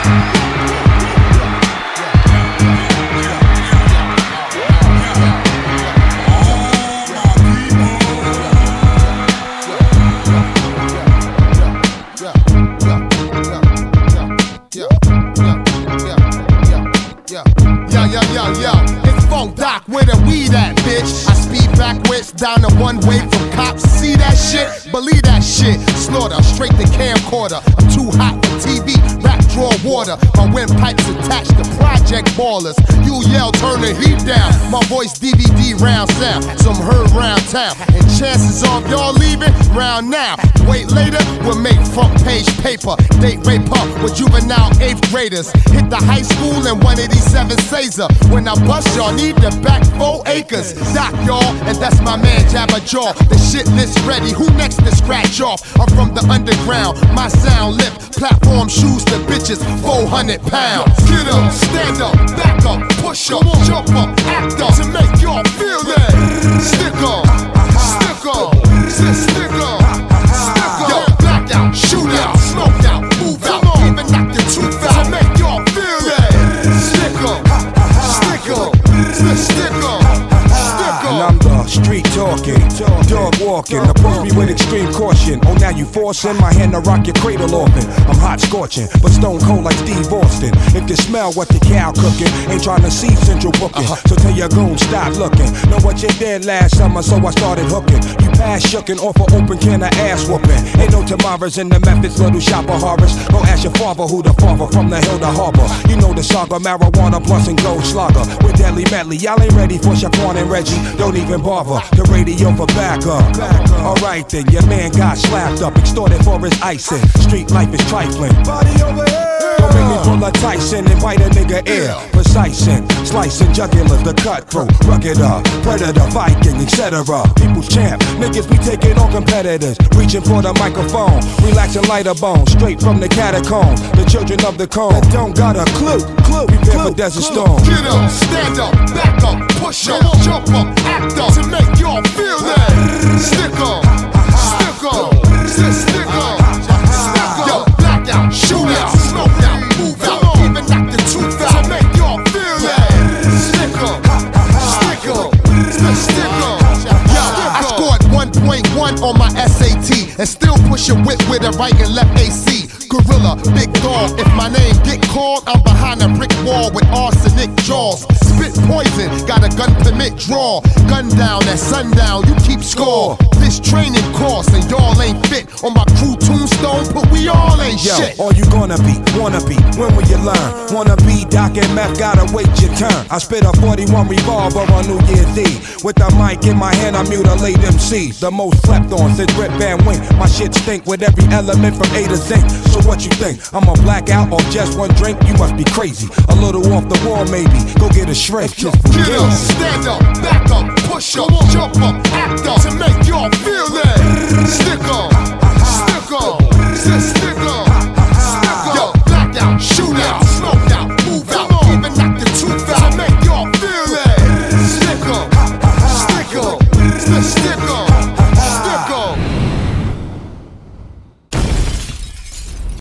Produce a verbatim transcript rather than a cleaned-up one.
Down the one way from cops, see that shit? Believe that shit. Slaughter, straight to camcorder. I'm too hot for T V, rap draw water. My windpipes attached to project ballers. You yell, turn the heat down. My voice D V D round sound. Some heard round town. And chances of y'all leaving round now. Wait later, we'll make front page paper. Date rape up with juvenile eighth graders. Hit the high school in one eighty-seven Caesar. When I bust, y'all need the back four acres. Doc, y'all, and that's my man. Jabba Jaw, the shit list ready. Who next to scratch off? I'm from the underground. My sound lip, platform shoes to bitches, four hundred pounds. Get up, stand up, back up, push up, jump up, act up to make y'all feel that. Stick up, stick up, stick up, stick up. Yo, blackout, shoot out, smoke out, move out, even knock your tooth out to make y'all feel that. Stick up, stick up, stick up. And I'm the street talking, dog walking. Approach me with extreme caution. Oh, now you forcing my hand to rock your cradle open. I'm hot scorching, but stone cold like Steve Austin. If you smell what the cow cooking, ain't trying to see central booking. Uh-huh. So tell your goon, stop looking. Know what you did last summer, so I started hooking. You pass shucking off an open can of ass whooping. Ain't no tomorrows in the methods, little shopper horrors. Go ask your father who the father from the hill to harbor. You know the saga, marijuana plus and gold slugger. With deadly medley, y'all ain't ready for Shaquan and Reggie. Don't even bother, the radio for backup. Alright then, your man got slapped up, extorted for his icing. Street life is trifling. Body over here. Don't make me pull a Tyson and bite a nigga ear. Precising, slicing jugular, the cutthroat, rugged up, predator, Viking, et cetera. People's champ, niggas be taking on competitors. Reaching for the microphone, relaxing lighter bones. Straight from the catacombs, the children of the cone. That don't got a clue, clue. Prepare for Desert Storm. Get up, stand up, back up, push up, jump up, act up to make y'all feel that. Stick up, stick up, stick up, stick up. Yo, blackout, shoot out, smoke out, move out, even knock the tooth out to make y'all feel that. Stick up, stick up, stick up. Yo, I scored one point one on my S A T and still push a whip with a right and left A C. Gorilla, big dog, if my name get called, I'm behind a brick wall with arsenic jaws. Spit poison, got a gun permit draw. Gun down at sundown, you keep score. This training course and y'all ain't fit. On my crew tombstone, but we all ain't Yo, shit. all you gonna be, wanna be, when will you learn? Wanna be Doc and Meth, gotta wait your turn. I spit a forty-one revolver on New Year's Eve. With the mic in my hand, I mutilate M Cs. The most slept on since Rip Van Wink. My shit stink with every element from A to Zinc. So what you think? I'm a blackout off just one drink? You must be crazy. A little off the wall maybe. Go get a shrink. Get up, stand up, back up, push up, jump up,